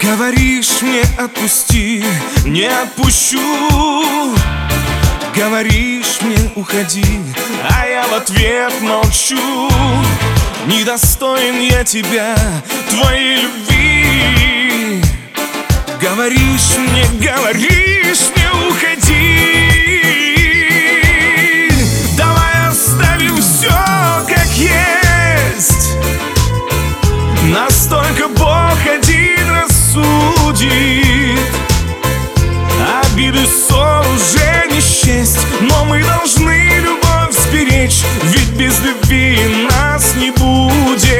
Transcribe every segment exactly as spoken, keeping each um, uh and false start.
Говоришь мне отпусти, не отпущу. Говоришь мне уходи, а я в ответ молчу. Недостоин я тебя, твоей любви. Говоришь мне, говоришь мне уходи. Давай оставим все как есть. Настолько Бог один рассудит. Обиды, ссор уже не счесть, но мы должны любовь сберечь, ведь без любви нас не будет.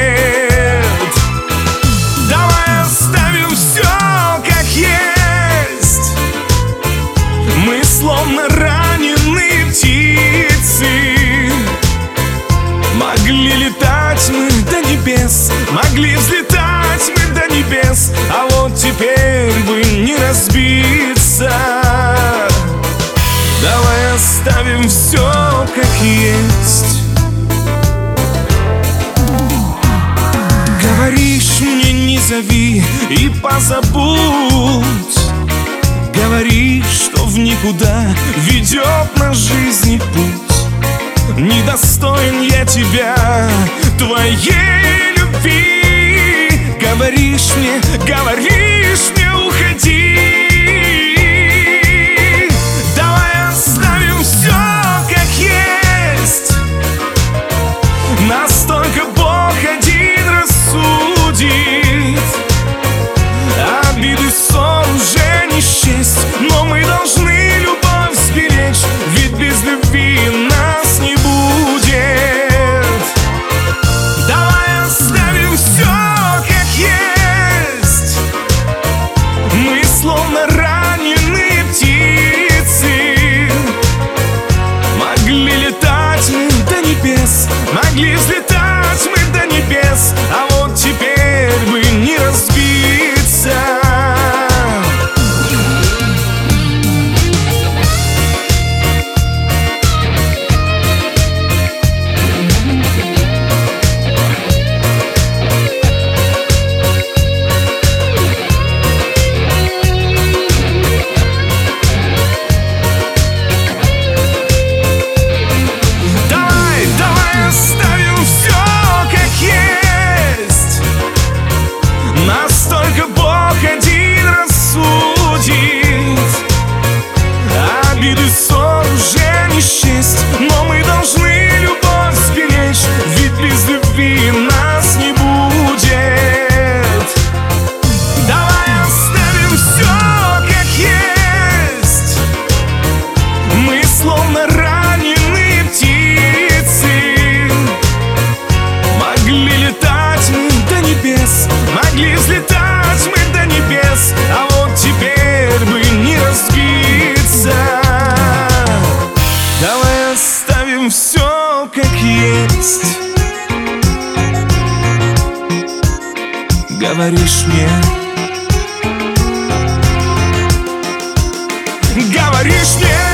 Давай оставим все как есть. Мы словно раненые птицы. Могли летать мы до небес, могли взлетать мы до небес, а вот теперь бы не разбиться. Давай оставим все как есть. Говоришь мне не зови и позабудь. Говоришь, что в никуда ведет на жизни путь. Недостоин я тебя, твоей любви. Говоришь мне, говоришь мне уходи. Давай оставим все как есть. Настолько Бог один рассудит. Обиды, ссор уже не счесть, но мы должны любовь сберечь, ведь без любви нас не будет. Давай оставим все как есть. Мы словно раненые птицы. Могли летать мы до небес, могли взлетать мы до небес, а вот теперь бы не разбиться. Настолько Бог один рассудит. Обиды, ссор уже не счесть, но мы должны любовь сберечь, ведь без любви нас не будет. Давай оставим все как есть. Мы словно раненые птицы. Могли летать мы до небес, могли взлетать мы до небес, а вот теперь бы не разбиться. Давай оставим все как есть. Говоришь мне, говоришь мне